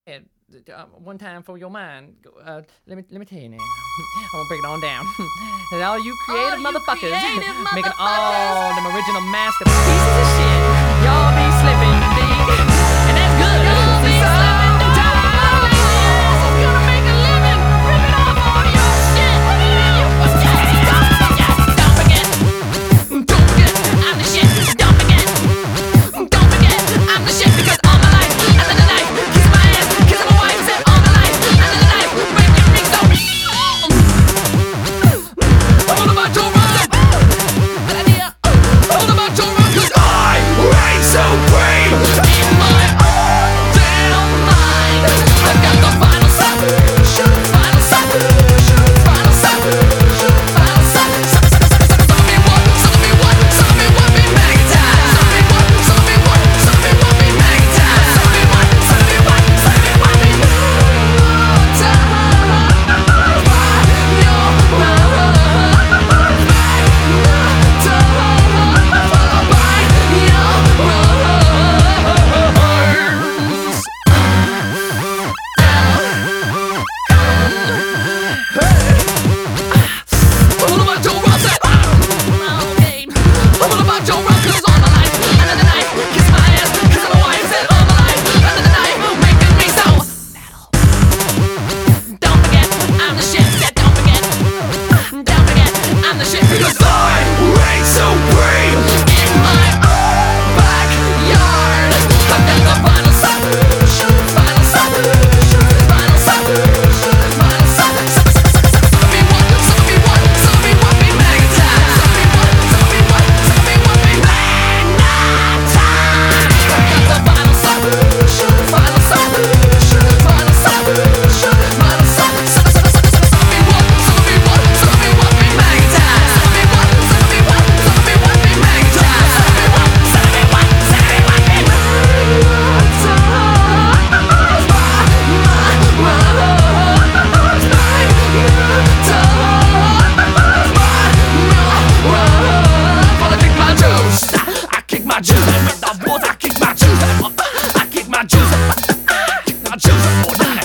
One time for your mind. Let me tell you now. I'm gonna break it on down. And all you creative motherfuckers making all them original masterpieces of shit. Y'all be slipping, indeed. And that's good. Y'all be slipping. Gonna make a living, ripping off all your shit. Don't forget, I'm the shit. Don't forget, I'm the shit because all my life, and the night, kiss my ass, kiss my wife, said all my life, and the night, breaking me so. All about your run, that idea. All about your run, 'cause I reign supreme in my own damn mind. I've got the final solution, final solution, final solution, final solution. Some me what, be mega time. Some me what, be mega time. Some me what, be I kick my juice.